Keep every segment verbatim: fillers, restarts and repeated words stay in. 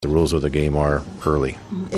The rules of the game are early.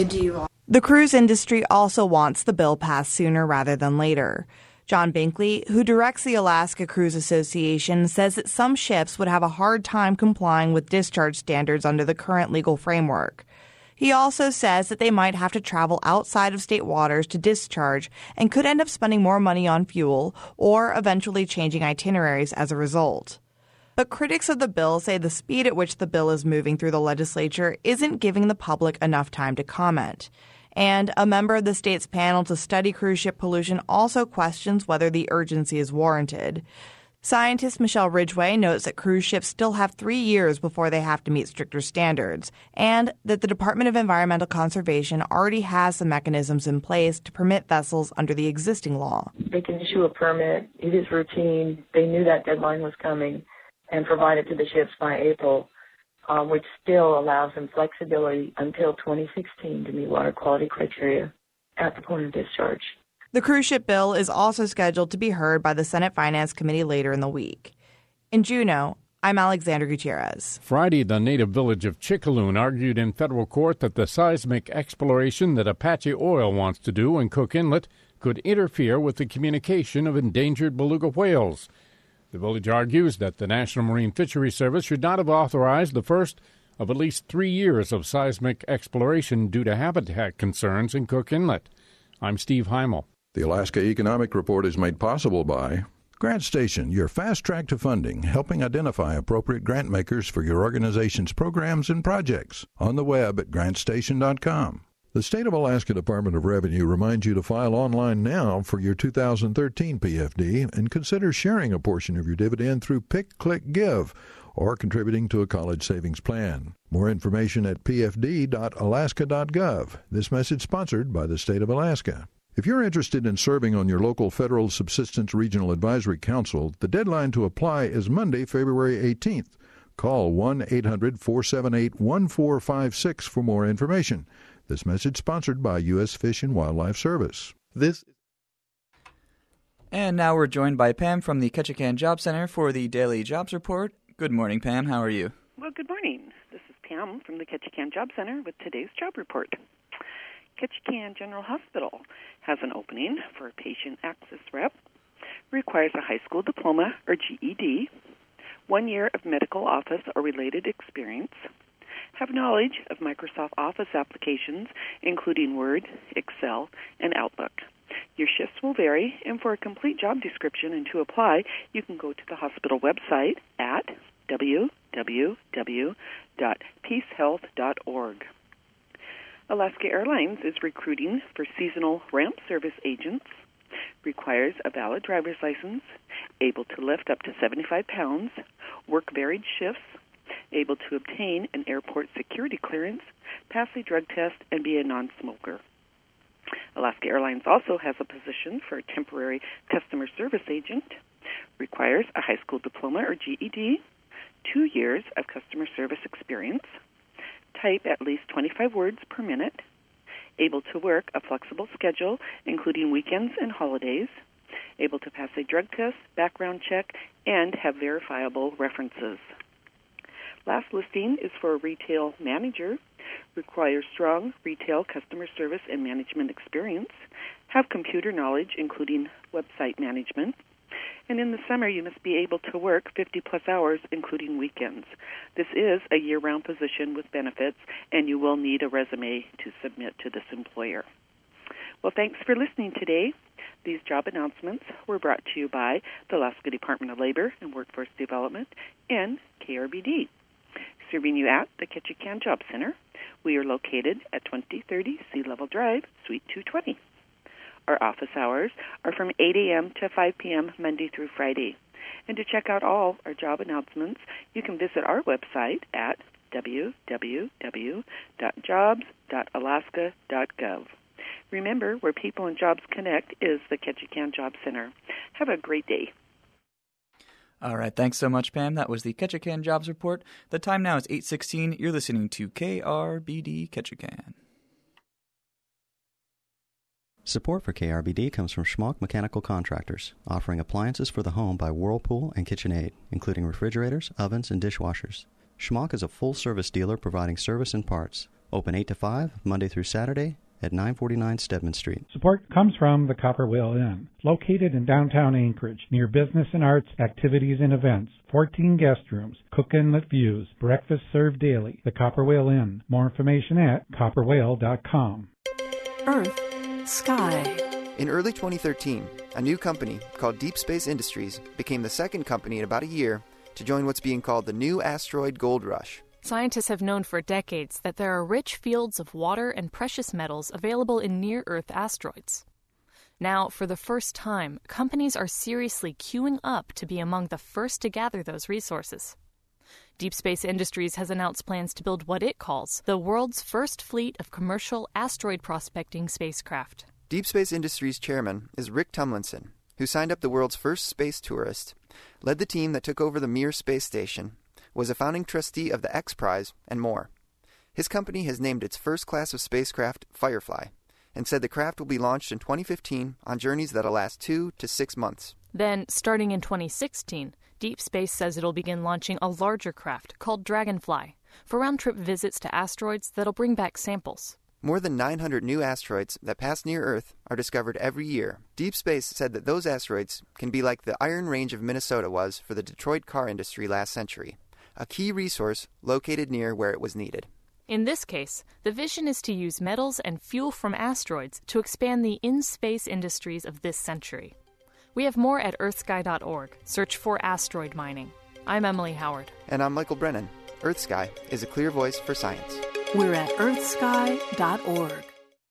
The cruise industry also wants the bill passed sooner rather than later. John Binkley, who directs the Alaska Cruise Association, says that some ships would have a hard time complying with discharge standards under the current legal framework. He also says that they might have to travel outside of state waters to discharge and could end up spending more money on fuel or eventually changing itineraries as a result. But critics of the bill say the speed at which the bill is moving through the legislature isn't giving the public enough time to comment. And a member of the state's panel to study cruise ship pollution also questions whether the urgency is warranted. Scientist Michelle Ridgway notes that cruise ships still have three years before they have to meet stricter standards, and that the Department of Environmental Conservation already has some mechanisms in place to permit vessels under the existing law. They can issue a permit. It is routine. They knew that deadline was coming and provide it to the ships by April, um, which still allows them flexibility until twenty sixteen to meet water quality criteria at the point of discharge. The cruise ship bill is also scheduled to be heard by the Senate Finance Committee later in the week. In Juneau, I'm Alexander Gutierrez. Friday, the native village of Chickaloon argued in federal court that the seismic exploration that Apache Oil wants to do in Cook Inlet could interfere with the communication of endangered beluga whales. The village argues that the National Marine Fisheries Service should not have authorized the first of at least three years of seismic exploration due to habitat concerns in Cook Inlet. I'm Steve Heimel. The Alaska Economic Report is made possible by Grant Station, your fast track to funding, helping identify appropriate grant makers for your organization's programs and projects. On the web at grant station dot com. The State of Alaska Department of Revenue reminds you to file online now for your two thousand thirteen P F D and consider sharing a portion of your dividend through Pick, Click, Give or contributing to a college savings plan. More information at p f d dot alaska dot gov. This message sponsored by the State of Alaska. If you're interested in serving on your local Federal Subsistence Regional Advisory Council, the deadline to apply is Monday, February eighteenth. Call one eight hundred four seven eight one four five six for more information. This message sponsored by U S Fish and Wildlife Service. This And now we're joined by Pam from the Ketchikan Job Center for the Daily Jobs Report. Good morning, Pam. How are you? Well, good morning. This is Pam from the Ketchikan Job Center with today's job report. Ketchikan General Hospital has an opening for a patient access rep. Requires a high school diploma or G E D, one year of medical office or related experience, have knowledge of Microsoft Office applications, including Word, Excel, and Outlook. Your shifts will vary, and for a complete job description and to apply, you can go to the hospital website at w w w dot peace health dot org. Alaska Airlines is recruiting for seasonal ramp service agents. Requires a valid driver's license, able to lift up to seventy-five pounds, work varied shifts, able to obtain an airport security clearance, pass a drug test, and be a non-smoker. Alaska Airlines also has a position for a temporary customer service agent. Requires a high school diploma or G E D, two years of customer service experience, type at least twenty-five words per minute, able to work a flexible schedule, including weekends and holidays, able to pass a drug test, background check, and have verifiable references. Last listing is for a retail manager. Requires strong retail customer service and management experience, have computer knowledge, including website management, and in the summer you must be able to work fifty plus hours, including weekends. This is a year-round position with benefits, and you will need a resume to submit to this employer. Well, thanks for listening today. These job announcements were brought to you by the Alaska Department of Labor and Workforce Development and K R B D. Serving you at the Ketchikan Job Center. We are located at twenty thirty Sea Level Drive, Suite two twenty. Our office hours are from eight a.m. to five p.m. Monday through Friday. And to check out all our job announcements, you can visit our website at w w w dot jobs dot alaska dot gov. Remember, where people and jobs connect is the Ketchikan Job Center. Have a great day. All right, thanks so much, Pam. That was the Ketchikan Jobs Report. The time now is eight sixteen. You're listening to K R B D Ketchikan. Support for K R B D comes from Schmalk Mechanical Contractors, offering appliances for the home by Whirlpool and KitchenAid, including refrigerators, ovens, and dishwashers. Schmock is a full-service dealer providing service and parts. Open eight to five, Monday through Saturday, at nine forty-nine Stedman Street. Support comes from the Copper Whale Inn, located in downtown Anchorage, near business and arts, activities and events, fourteen guest rooms, cook inlet views, breakfast served daily. The Copper Whale Inn. More information at copper whale dot com. Earth, Sky. In early twenty thirteen, a new company called Deep Space Industries became the second company in about a year to join what's being called the new asteroid gold rush. Scientists have known for decades that there are rich fields of water and precious metals available in near-Earth asteroids. Now, for the first time, companies are seriously queuing up to be among the first to gather those resources. Deep Space Industries has announced plans to build what it calls the world's first fleet of commercial asteroid prospecting spacecraft. Deep Space Industries chairman is Rick Tumlinson, who signed up the world's first space tourist, led the team that took over the Mir space station, was a founding trustee of the X Prize, and more. His company has named its first class of spacecraft Firefly, and said the craft will be launched in twenty fifteen on journeys that'll last two to six months. Then, starting in twenty sixteen, Deep Space says it'll begin launching a larger craft called Dragonfly for round-trip visits to asteroids that'll bring back samples. More than nine hundred new asteroids that pass near Earth are discovered every year. Deep Space said that those asteroids can be like the Iron Range of Minnesota was for the Detroit car industry last century, a key resource located near where it was needed. In this case, the vision is to use metals and fuel from asteroids to expand the in-space industries of this century. We have more at earth sky dot org. Search for asteroid mining. I'm Emily Howard. And I'm Michael Brennan. EarthSky is a clear voice for science. We're at earth sky dot org.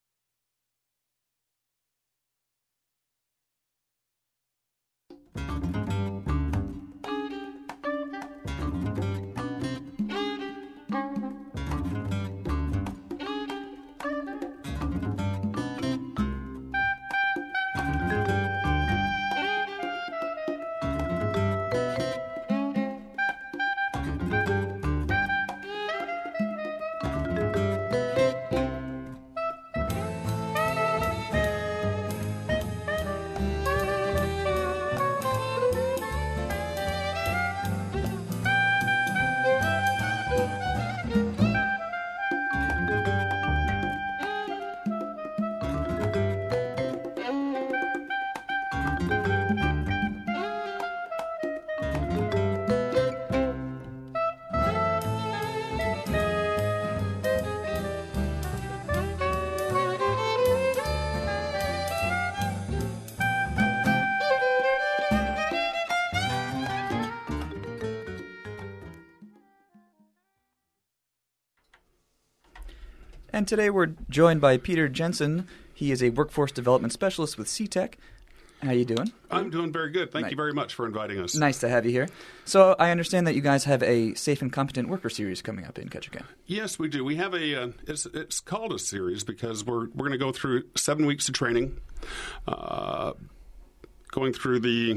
And today we're joined by Peter Jensen. He is a workforce development specialist with C TEC. How you doing? I'm doing very good. Thank nice. you very much for inviting us. Nice to have you here. So I understand that you guys have a Safe and Competent Worker series coming up in Ketchikan. Yes, we do. We have a. Uh, it's, it's called a series because we're we're going to go through seven weeks of training, uh, going through the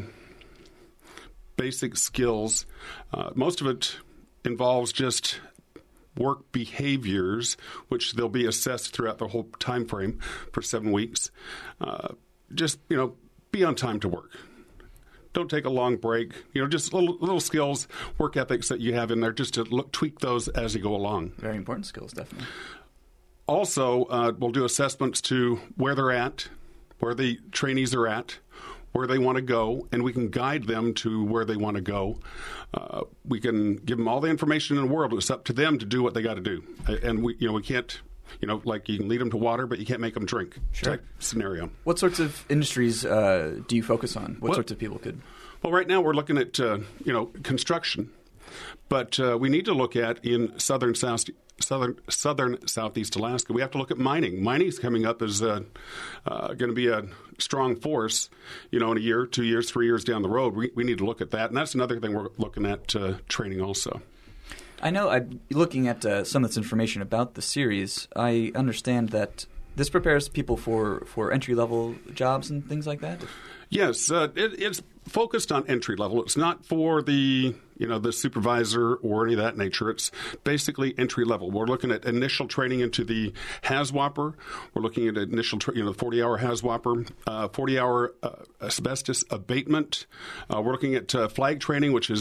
basic skills. Uh, most of it involves just work behaviors, which they'll be assessed throughout the whole time frame for seven weeks. Uh, just, you know, be on time to work. Don't take a long break. You know, just little little skills, work ethics that you have in there, just to look, tweak those as you go along. Very important skills, definitely. Also, uh, we'll do assessments to where they're at, where the trainees are at, where they want to go, and we can guide them to where they want to go. Uh, we can give them all the information in the world. It's up to them to do what they got to do. And we, you know, we can't, you know, like you can lead them to water, but you can't make them drink. Sure. Type scenario. What sorts of industries uh, do you focus on? What well, sorts of people could? Well, right now we're looking at, uh, you know, construction, but uh, we need to look at in southern south. Southern, southern Southeast Alaska, we have to look at mining. Mining's coming up as uh, uh, going to be a strong force, you know, in a year, two years, three years down the road. We, we need to look at that, and that's another thing we're looking at uh, training also. I know, I, looking at uh, some of this information about the series, I understand that this prepares people for, for entry-level jobs and things like that? Yes, uh, it, it's focused on entry level. It's not for the, you know, the supervisor or any of that nature. It's basically entry level. We're looking at initial training into the HAZWOPER. We're looking at initial, tra- you know, the forty-hour HAZWOPER, uh, forty-hour uh, asbestos abatement. Uh, we're looking at uh, flag training, which is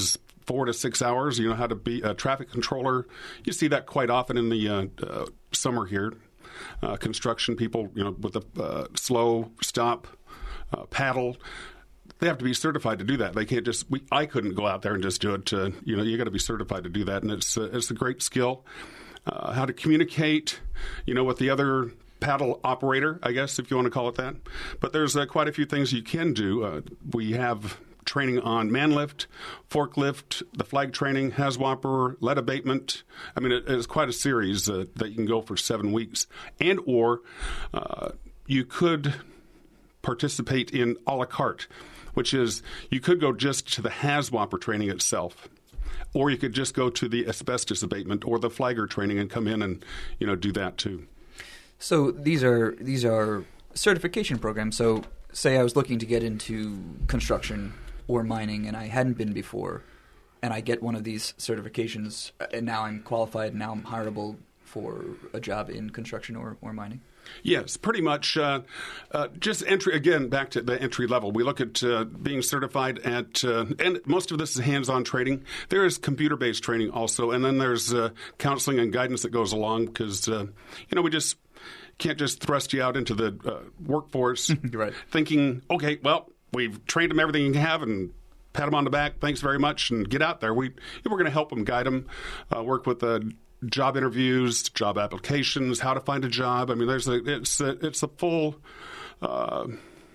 four to six hours. You know how to be a traffic controller. You see that quite often in the uh, uh, summer here. Uh, construction people, you know, with a uh, slow stop uh, paddle. They have to be certified to do that. They can't just. We, I couldn't go out there and just do it. Uh, you know, you got to be certified to do that, and it's uh, it's a great skill. Uh, how to communicate, you know, with the other paddle operator, I guess, if you want to call it that. But there's uh, quite a few things you can do. Uh, we have training on manlift, forklift, the flag training, HAZWOPER, lead abatement. I mean, it, it's quite a series uh, that you can go for seven weeks. And or uh, you could participate in a la carte, which is you could go just to the HAZWOPER training itself. Or you could just go to the asbestos abatement or the flagger training and come in and, you know, do that too. So these are these are certification programs. So say I was looking to get into construction or mining and I hadn't been before, and I get one of these certifications, and now I'm qualified, and now I'm hireable for a job in construction or, or mining? Yes, pretty much. Uh, uh, just entry, again, back to the entry level. We look at uh, being certified at, uh, and most of this is hands-on training. There is computer-based training also, and then there's uh, counseling and guidance that goes along because, uh, you know, we just can't just thrust you out into the uh, workforce right. thinking, okay, well, we've trained them everything you can have and pat them on the back, thanks very much, and get out there. We, we're going to help them, guide them, uh, work with the job interviews, job applications, how to find a job. I mean, there's a it's a, it's a full, uh,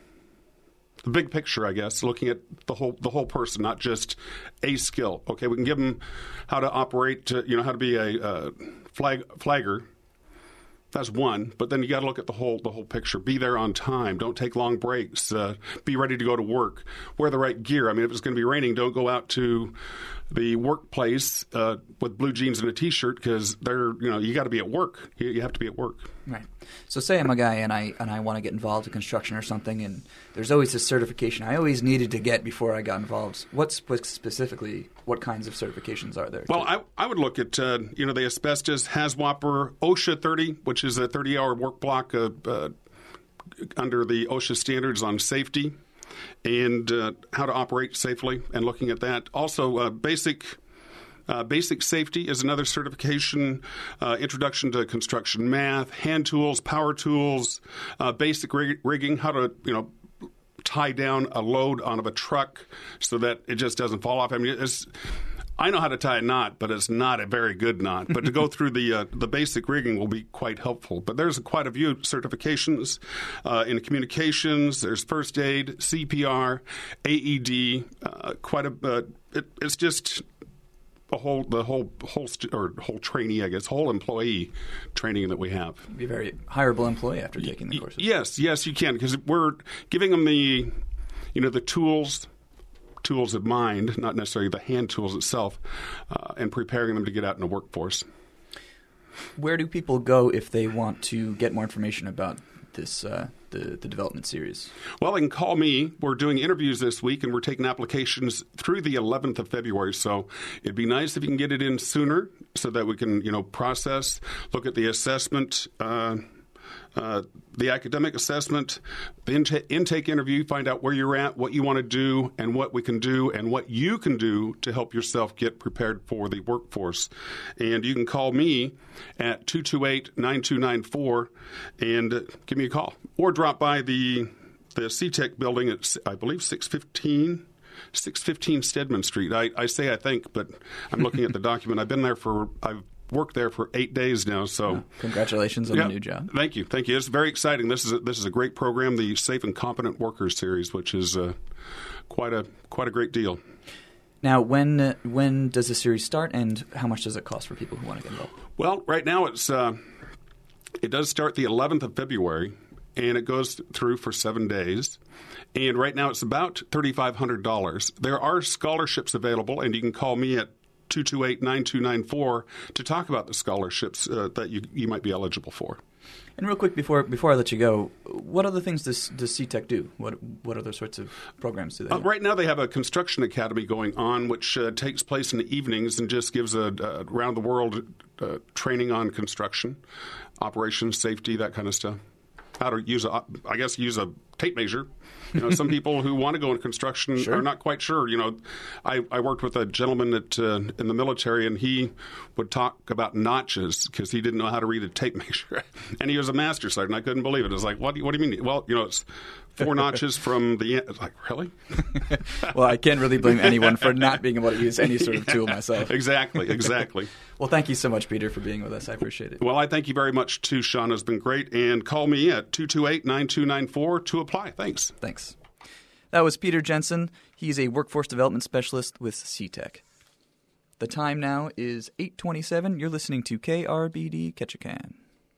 the big picture, I guess, looking at the whole the whole person, not just a skill. Okay, we can give them how to operate, uh, you know, how to be a uh, flag flagger. That's one, but then you got to look at the whole the whole picture. Be there on time. Don't take long breaks. Uh, be ready to go to work. Wear the right gear. I mean, if it's going to be raining, don't go out to the workplace uh, with blue jeans and a T-shirt because they're you know you got to be at work. You, you have to be at work. Right. So say I'm a guy and I and I want to get involved in construction or something, and there's always this certification I always needed to get before I got involved. What's what specifically? What kinds of certifications are there? Well, I, I would look at uh, you know the asbestos, HAZWOPER, OSHA thirty, which is a thirty-hour work block uh, uh, under the OSHA standards on safety and uh, how to operate safely, and looking at that. Also, uh, basic. Uh, basic safety is another certification, uh, introduction to construction math, hand tools, power tools, uh, basic rig- rigging, how to, you know, tie down a load on of a truck so that it just doesn't fall off. I mean, it's, I know how to tie a knot, but it's not a very good knot. But to go through the uh, the basic rigging will be quite helpful. But there's quite a few certifications uh, in communications. There's first aid, C P R, A E D, uh, quite a uh, it, it's just a whole the whole whole st- or whole trainee, I guess, whole employee training that we have. Be a very hireable employee after taking the courses. Yes, yes, you can, because we're giving them the you know the tools. tools of mind, not necessarily the hand tools itself, uh, and preparing them to get out in the workforce. Where do people go if they want to get more information about this, uh, the, the development series? Well, they can call me. We're doing interviews this week, and we're taking applications through the eleventh of February. So it'd be nice if you can get it in sooner so that we can, you know, process, look at the assessment, uh, Uh, the academic assessment, the in- intake interview, find out where you're at, what you want to do, and what we can do, and what you can do to help yourself get prepared for the workforce. And you can call me at two two eight, nine two nine four and uh, give me a call. Or drop by the the C TEC building at, I believe, six fifteen Stedman Street. I, I say I think, but I'm looking at the document. I've been there for... I've worked there for eight days now. So, oh, congratulations on yeah, the new job. Thank you, thank you. It's very exciting. This is a, this is a great program, the Safe and Competent Workers Series, which is uh, quite a quite a great deal. Now, when uh, when does the series start, and how much does it cost for people who want to get involved? Well, right now it's uh, it does start the eleventh of February, and it goes through for seven days. And right now it's about thirty-five hundred dollars. There are scholarships available, and you can call me at two two eight, nine two nine four to talk about the scholarships uh, that you you might be eligible for. And real quick, before before I let you go, what other things does, does C TEC do? What what other sorts of programs do they have? Uh, right now they have a construction academy going on, which uh, takes place in the evenings and just gives a, a around-the-world uh, training on construction, operations, safety, that kind of stuff. How to use a, I guess, use a tape measure. You know, some people who want to go into construction Sure. are not quite sure. You know, I, I worked with a gentleman that uh, in the military, and he would talk about notches because he didn't know how to read a tape measure. And he was a master sergeant. I couldn't believe it. It was like, what do you, what do you mean? Well, you know, it's four notches from the end. It's like, really? Well, I can't really blame anyone for not being able to use any sort of tool myself. Exactly, exactly. Well, thank you so much, Peter, for being with us. I appreciate it. Well, I thank you very much, too, Sean. It's been great. And call me at two two eight, nine two nine four to apply. Thanks. Thanks. That was Peter Jensen. He's a workforce development specialist with C TEC. The time now is eight twenty-seven. You're listening to K R B D Ketchikan.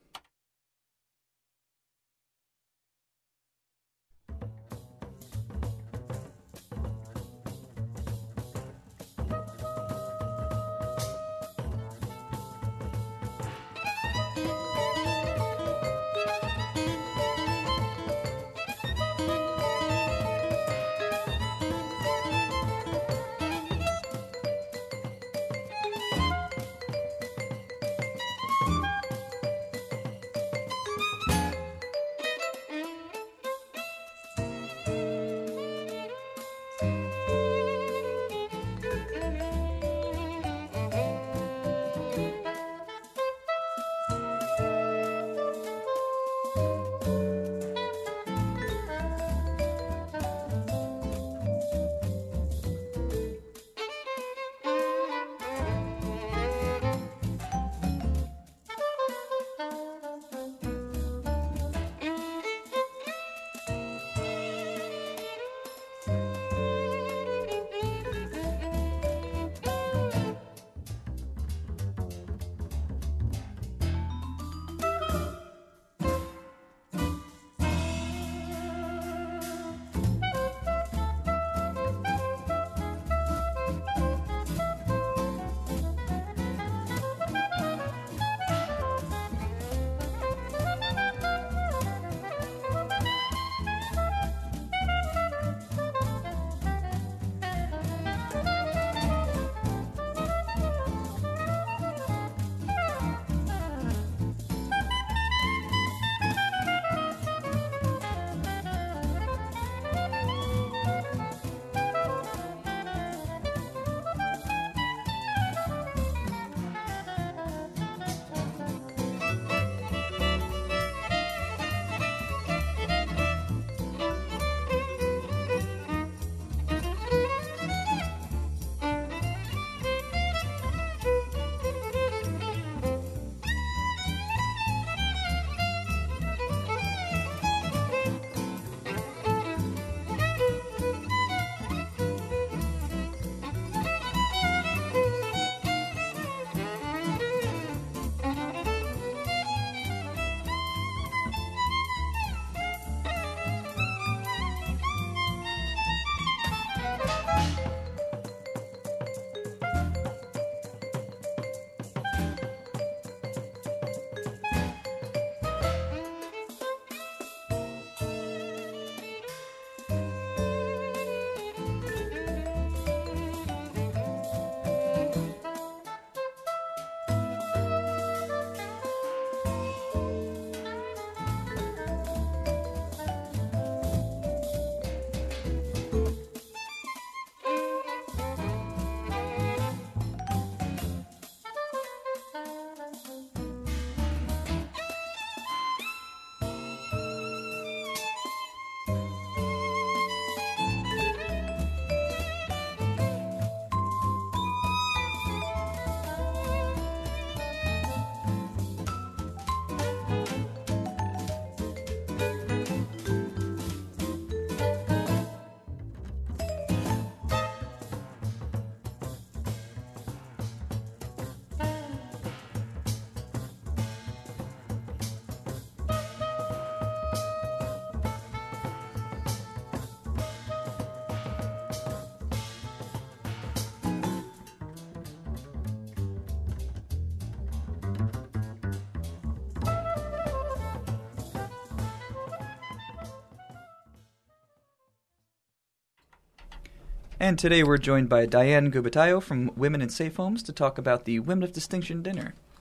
And today we're joined by Diane Gubatayo from Women in Safe Homes to talk about the Women of Distinction Dinner.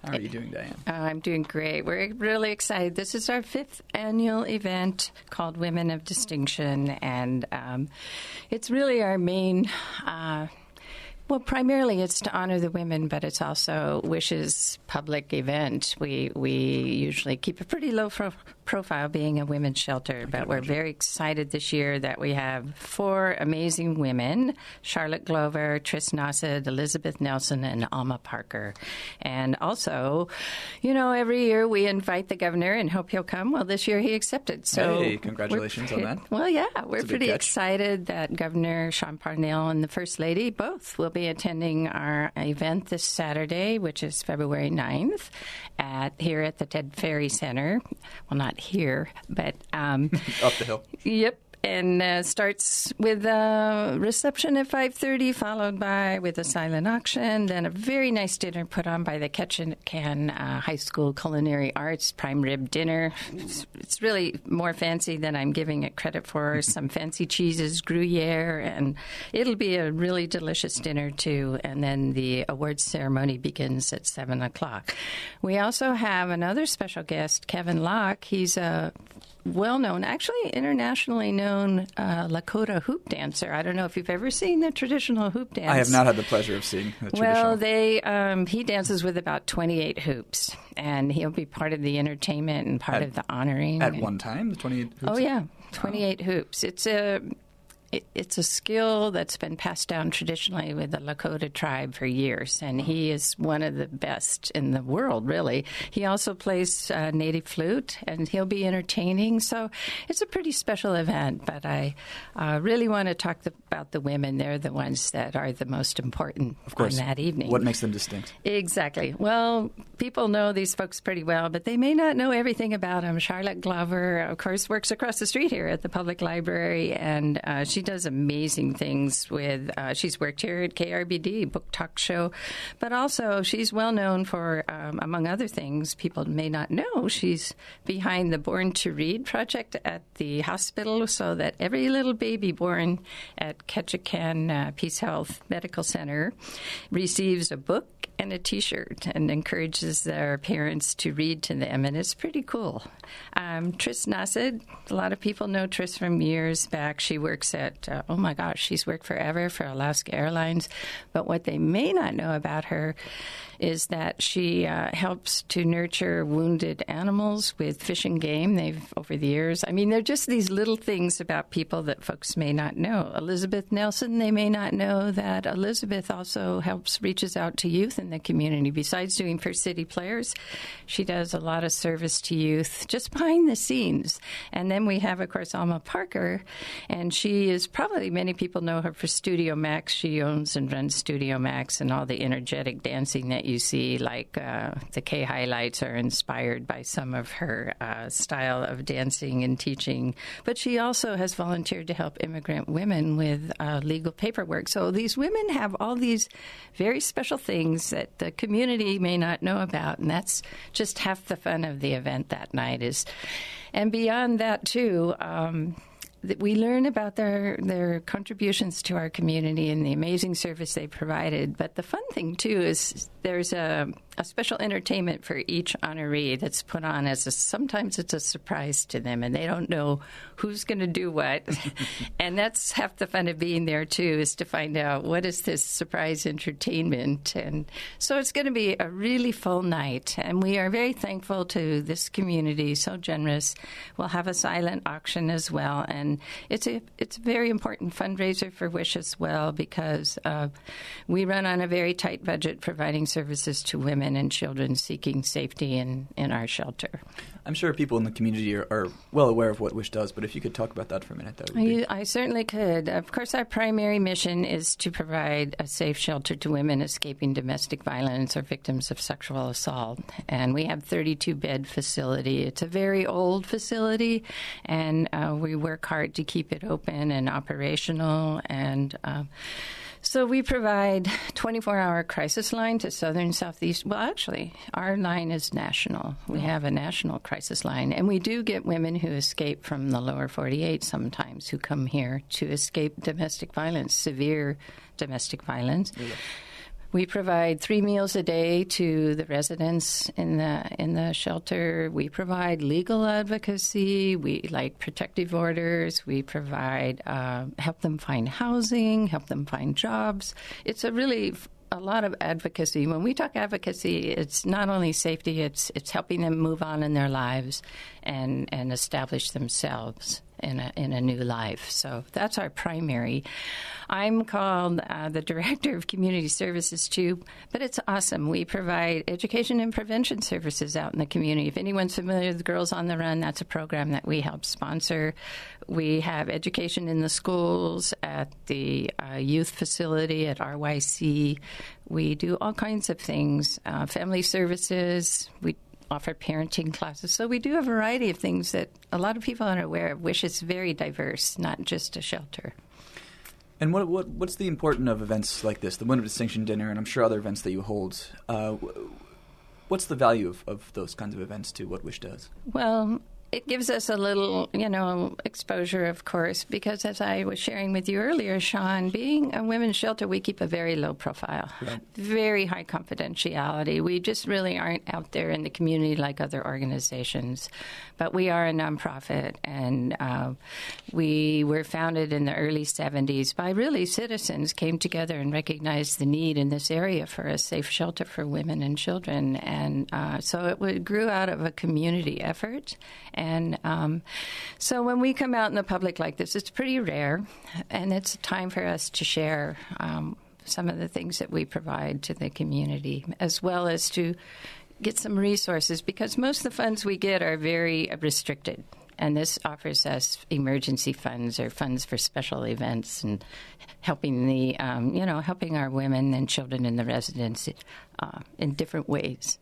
How are you doing, Diane? Uh, I'm doing great. We're really excited. This is our fifth annual event called Women of Distinction, and um, it's really our main uh Well, primarily it's to honor the women, but it's also WISH's public event. We we usually keep a pretty low pro- profile being a women's shelter, but we're very excited this year that we have four amazing women, Charlotte Glover, Tris Nassid, Elizabeth Nelson, and Alma Parker. And also, you know, every year we invite the governor and hope he'll come. Well, this year he accepted. So hey, congratulations on that. Well, yeah, we're pretty excited that Governor Sean Parnell and the First Lady both will be attending our event this Saturday, which is February ninth, at here at the Ted Ferry Center. Well, not here, but um, up the hill. Yep. And uh, starts with a reception at five thirty, followed by with a silent auction, then a very nice dinner put on by the Ketchikan uh, High School Culinary Arts prime rib dinner. It's, it's really more fancy than I'm giving it credit for. Some fancy cheeses, Gruyere, and it'll be a really delicious dinner too. And then the awards ceremony begins at seven o'clock. We also have another special guest, Kevin Locke. He's a well-known, actually internationally known uh, Lakota hoop dancer. I don't know if you've ever seen the traditional hoop dance. I have not had the pleasure of seeing the traditional. Well, they um, he dances with about twenty-eight hoops, and he'll be part of the entertainment and part at, of the honoring. At and, one time, the twenty-eight hoops? Oh, yeah, twenty-eight oh. hoops. It's a... It, it's a skill that's been passed down traditionally with the Lakota tribe for years, and he is one of the best in the world, really. He also plays uh, native flute, and he'll be entertaining. So it's a pretty special event, but I uh, really want to talk the, about the women. They're the ones that are the most important of course. on that evening. What makes them distinct? Exactly. Well, people know these folks pretty well, but they may not know everything about them. Charlotte Glover, of course, works across the street here at the public library, and uh, she She does amazing things with, uh, she's worked here at K R B D, Book Talk Show, but also she's well known for, um, among other things, people may not know, she's behind the Born to Read project at the hospital so that every little baby born at Ketchikan uh, Peace Health Medical Center receives a book and a T-shirt and encourages their parents to read to them, and it's pretty cool. Um, Tris Nassid, a lot of people know Tris from years back. She works at, uh, oh my gosh, she's worked forever for Alaska Airlines, but what they may not know about her is that she uh, helps to nurture wounded animals with Fish and Game. They've, over the years, I mean, they're just these little things about people that folks may not know. Elizabeth Nelson, they may not know that Elizabeth also helps, reaches out to youth in the community. Besides doing First City Players, she does a lot of service to youth just behind the scenes. And then we have, of course, Alma Parker, and she is probably, many people know her for Studio Max. She owns and runs Studio Max, and all the energetic dancing that you see, like uh, the K highlights are inspired by some of her uh, style of dancing and teaching. But she also has volunteered to help immigrant women with uh, legal paperwork. So these women have all these very special things that the community may not know about, and that's just half the fun of the event that night. Is, and beyond that, too, um, that we learn about their their contributions to our community and the amazing service they provided. But the fun thing, too, is there's a, a special entertainment for each honoree that's put on as a, sometimes it's a surprise to them, and they don't know who's going to do what. And that's half the fun of being there, too, is to find out what is this surprise entertainment. And so it's going to be a really full night, and we are very thankful to this community, so generous. We'll have a silent auction as well, and it's a it's a very important fundraiser for WISH as well, because uh, we run on a very tight budget providing services to women and children seeking safety in, in our shelter. I'm sure people in the community are, are well aware of what WISH does, but if you could talk about that for a minute, that would be... I, I certainly could. Of course, our primary mission is to provide a safe shelter to women escaping domestic violence or victims of sexual assault. And we have a thirty-two bed facility. It's a very old facility, and uh, we work hard to keep it open and operational. And uh, so we provide twenty-four hour crisis line to southern, southeast. Well, actually, our line is national. We have a national crisis line. And we do get women who escape from the lower forty-eight sometimes who come here to escape domestic violence, severe domestic violence. Yeah. We provide three meals a day to the residents in the in the shelter. We provide legal advocacy. We like protective orders. We provide uh, help them find housing, help them find jobs. It's a really a lot of advocacy. When we talk advocacy, it's not only safety. It's it's helping them move on in their lives and and establish themselves in a in a new life. So that's our primary. I'm called uh, the Director of Community Services too, but it's awesome. We provide education and prevention services out in the community. If anyone's familiar with Girls on the Run, that's a program that we help sponsor. We have education in the schools, at the uh, youth facility, at R Y C. We do all kinds of things, uh, family services. We offer parenting classes. So we do a variety of things that a lot of people aren't aware of, which is very diverse, not just a shelter. And what, what what's the importance of events like this, the Women of Distinction Dinner, and I'm sure other events that you hold? Uh, what's the value of, of those kinds of events to what WISH does? Well, it gives us a little, you know, exposure, of course, because as I was sharing with you earlier, Sean, being a women's shelter, we keep a very low profile, right. Very high confidentiality. We just really aren't out there in the community like other organizations. But we are a nonprofit, and uh, we were founded in the early seventies by really citizens came together and recognized the need in this area for a safe shelter for women and children. And uh, so it would, grew out of a community effort. And um, so when we come out in the public like this, it's pretty rare, and it's a time for us to share um, some of the things that we provide to the community, as well as to get some resources, because most of the funds we get are very restricted. And this offers us emergency funds or funds for special events and helping the, um, you know, helping our women and children in the residence uh, in different ways.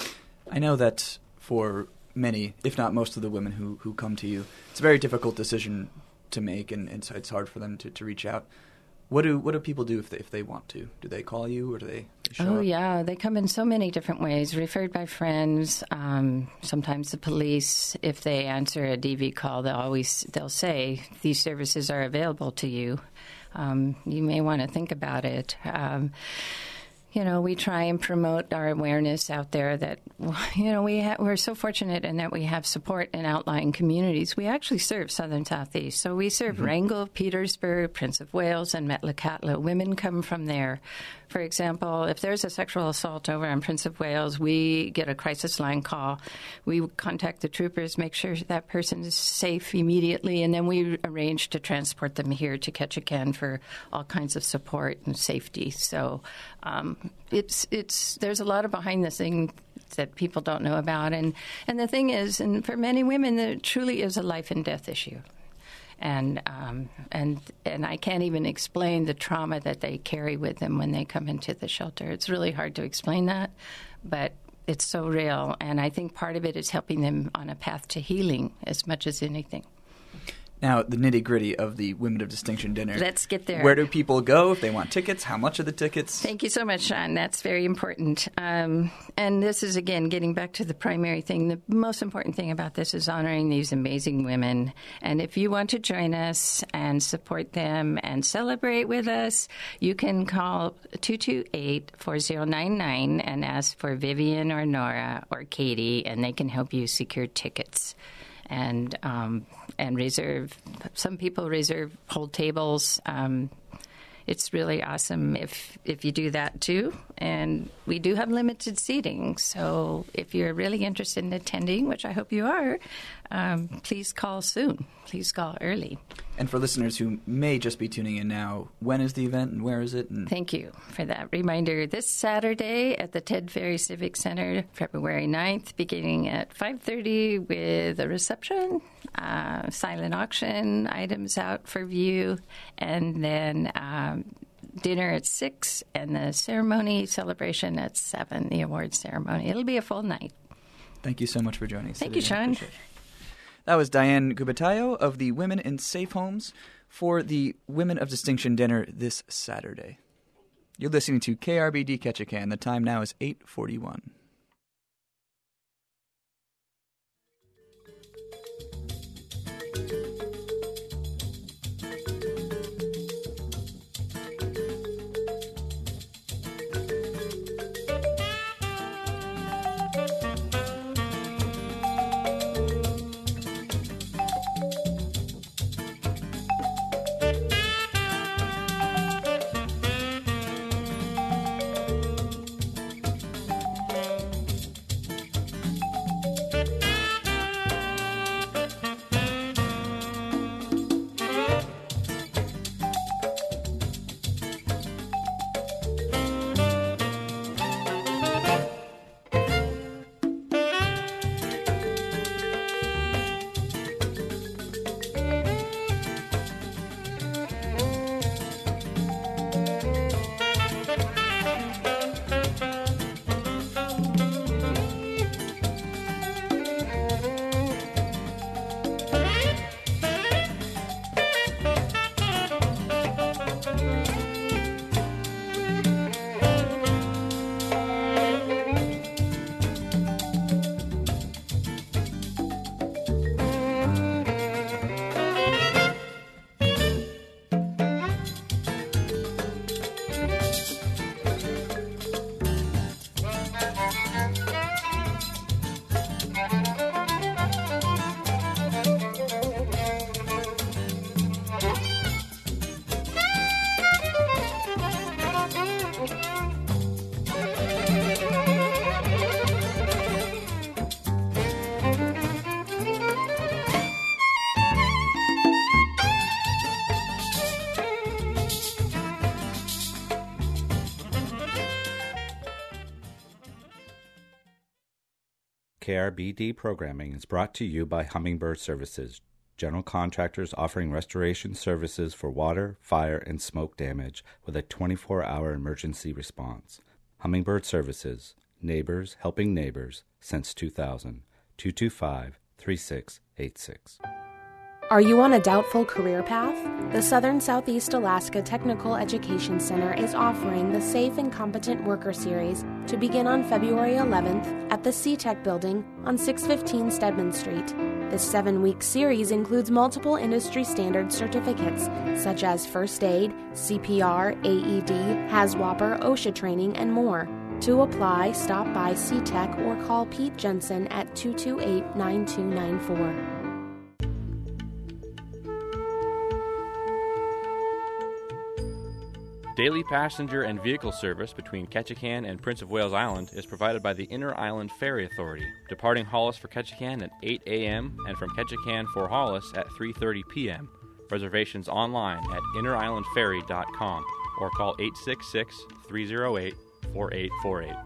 I know that for many, if not most of the women who, who come to you, it's a very difficult decision to make, and, and so it's hard for them to, to reach out. What do what do people do if they, if they want to? Do they call you, or do they, they show Oh, up? yeah. They come in so many different ways, referred by friends, um, sometimes the police. If they answer a D V call, they'll always they'll say, these services are available to you. Um, you may want to think about it. Um, You know, we try and promote our awareness out there that, you know, we ha- we're so fortunate in that we have support in outlying communities. We actually serve Southern Southeast. So we serve mm-hmm. Wrangell, Petersburg, Prince of Wales, and Metlakatla. Women come from there. For example, if there's a sexual assault over in Prince of Wales, we get a crisis line call. We contact the troopers, make sure that person is safe immediately, and then we arrange to transport them here to Ketchikan for all kinds of support and safety. So um, it's it's there's a lot of behind the scenes that people don't know about. And, and the thing is, and for many women, it truly is a life and death issue. And um, and and I can't even explain the trauma that they carry with them when they come into the shelter. It's really hard to explain that, but it's so real. And I think part of it is helping them on a path to healing as much as anything. Now, the nitty-gritty of the Women of Distinction Dinner. Let's get there. Where do people go if they want tickets? How much are the tickets? Thank you so much, Sean. That's very important. Um, and this is, again, getting back to the primary thing. The most important thing about this is honoring these amazing women. And if you want to join us and support them and celebrate with us, you can call two two eight, four zero nine nine and ask for Vivian or Nora or Katie, and they can help you secure tickets. And um, and reserve. Some people reserve whole tables. Um, it's really awesome if if you do that too. And we do have limited seating, so if you're really interested in attending, which I hope you are, um, please call soon. Please call early. And for listeners who may just be tuning in now, when is the event and where is it? And Thank you for that reminder. This Saturday at the Ted Ferry Civic Center, February ninth, beginning at five thirty with a reception, uh, silent auction, items out for view, and then um, dinner at six, and the ceremony celebration at seven, the award ceremony. It'll be a full night. Thank you so much for joining us. Thank you, Sean. That was Diane Gubatayo of the Women in Safe Homes for the Women of Distinction Dinner this Saturday. You're listening to K R B D Ketchikan. The time now is eight forty-one. K R B D programming is brought to you by Hummingbird Services, general contractors offering restoration services for water, fire, and smoke damage with a twenty-four hour emergency response. Hummingbird Services, neighbors helping neighbors since two thousand. two two five, three six eight six. Are you on a doubtful career path? The Southern Southeast Alaska Technical Education Center is offering the Safe and Competent Worker Series to begin on February eleventh at the C TEC building on six fifteen Stedman Street. This seven-week series includes multiple industry standard certificates such as first aid, C P R, A E D, HAZWOPER, OSHA training, and more. To apply, stop by C TEC or call Pete Jensen at two two eight, nine two nine four. Daily passenger and vehicle service between Ketchikan and Prince of Wales Island is provided by the Inner Island Ferry Authority, departing Hollis for Ketchikan at eight a.m. and from Ketchikan for Hollis at three thirty p.m. Reservations online at inner island ferry dot com or call eight six six, three zero eight, four eight four eight.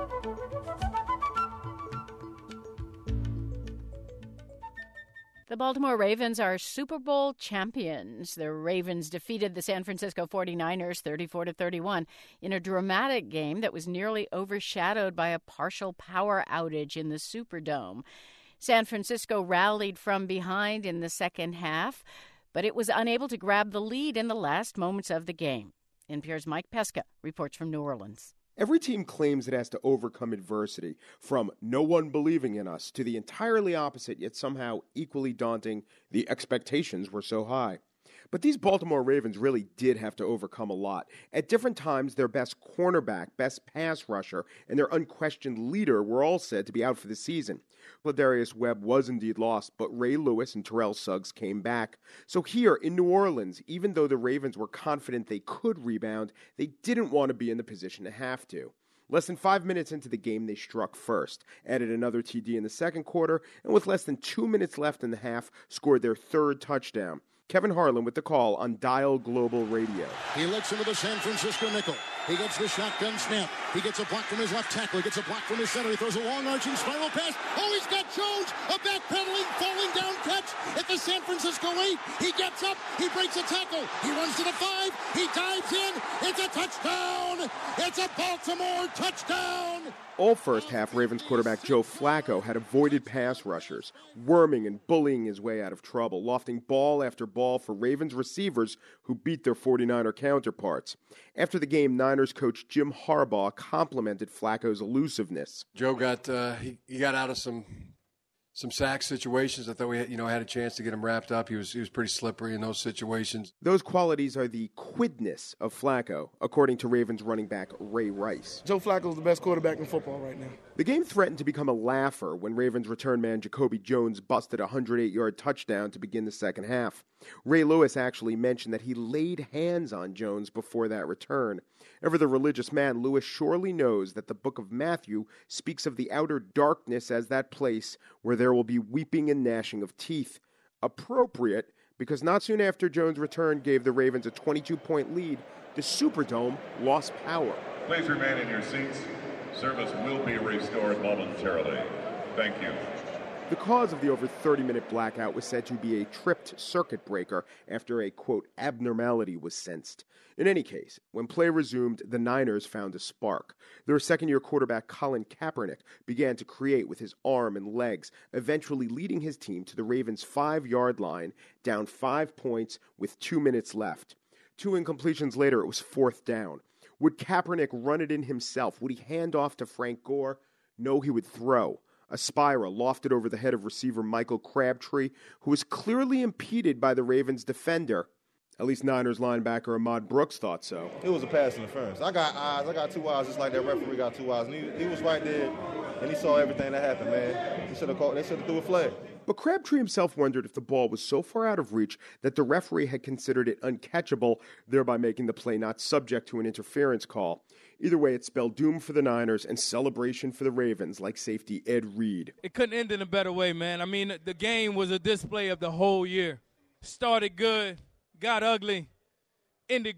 The Baltimore Ravens are Super Bowl champions. The Ravens defeated the San Francisco forty-niners thirty-four to thirty-one in a dramatic game that was nearly overshadowed by a partial power outage in the Superdome. San Francisco rallied from behind in the second half, but it was unable to grab the lead in the last moments of the game. N P R's Mike Pesca reports from New Orleans. Every team claims it has to overcome adversity, from no one believing in us to the entirely opposite, yet somehow equally daunting, the expectations were so high. But these Baltimore Ravens really did have to overcome a lot. At different times, their best cornerback, best pass rusher, and their unquestioned leader were all said to be out for the season. Ladarius Webb was indeed lost, but Ray Lewis and Terrell Suggs came back. So here in New Orleans, even though the Ravens were confident they could rebound, they didn't want to be in the position to have to. Less than five minutes into the game, they struck first, added another T D in the second quarter, and with less than two minutes left in the half, scored their third touchdown. Kevin Harlan with the call on Dial Global Radio. He looks into the San Francisco nickel. He gets the shotgun snap. He gets a block from his left tackle. He gets a block from his center. He throws a long arching spiral pass. Oh, he's got Jones, a backpedaling, falling down catch at the San Francisco eight. He gets up. He breaks a tackle. He runs to the five. He dives in. It's a touchdown. It's a Baltimore touchdown. All first half, Ravens quarterback Joe Flacco had avoided pass rushers, worming and bullying his way out of trouble, lofting ball after ball for Ravens receivers who beat their forty-niner counterparts. After the game, Niners coach Jim Harbaugh complimented Flacco's elusiveness. Joe got uh, he, he got out of some some sack situations. I thought we had, you know had a chance to get him wrapped up. He was he was pretty slippery in those situations. Those qualities are the quidness of Flacco, according to Ravens running back Ray Rice. Joe Flacco is the best quarterback in football right now. The game threatened to become a laugher when Ravens return man Jacoby Jones busted a one hundred eight yard touchdown to begin the second half. Ray Lewis actually mentioned that he laid hands on Jones before that return. Ever the religious man, Lewis surely knows that the book of Matthew speaks of the outer darkness as that place where there will be weeping and gnashing of teeth. Appropriate, because not soon after Jones' return gave the Ravens a twenty-two point lead, the Superdome lost power. Please remain in your seats. Service will be restored momentarily. Thank you. The cause of the over thirty minute blackout was said to be a tripped circuit breaker after a, quote, abnormality was sensed. In any case, when play resumed, the Niners found a spark. Their second-year quarterback Colin Kaepernick began to create with his arm and legs, eventually leading his team to the Ravens' five-yard line, down five points with two minutes left. Two incompletions later, it was fourth down. Would Kaepernick run it in himself? Would he hand off to Frank Gore? No, he would throw. A spiral lofted over the head of receiver Michael Crabtree, who was clearly impeded by the Ravens' defender. At least Niners linebacker Ahmad Brooks thought so. It was a pass interference. I got eyes. I got two eyes, just like that referee got two eyes. And he, he was right there, and he saw everything that happened, man. He should have called. They should have threw a flag. But Crabtree himself wondered if the ball was so far out of reach that the referee had considered it uncatchable, thereby making the play not subject to an interference call. Either way, it spelled doom for the Niners and celebration for the Ravens, like safety Ed Reed. It couldn't end in a better way, man. I mean, the game was a display of the whole year. Started good, got ugly, ended great.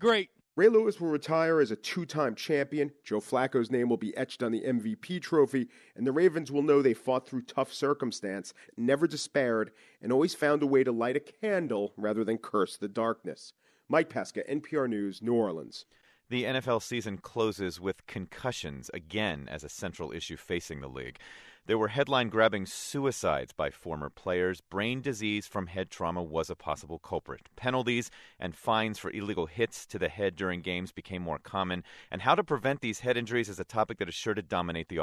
Ray Lewis will retire as a two-time champion. Joe Flacco's name will be etched on the M V P trophy, and the Ravens will know they fought through tough circumstance, never despaired, and always found a way to light a candle rather than curse the darkness. Mike Pesca, N P R News, New Orleans. The N F L season closes with concussions again as a central issue facing the league. There were headline-grabbing suicides by former players. Brain disease from head trauma was a possible culprit. Penalties and fines for illegal hits to the head during games became more common. And how to prevent these head injuries is a topic that is sure to dominate the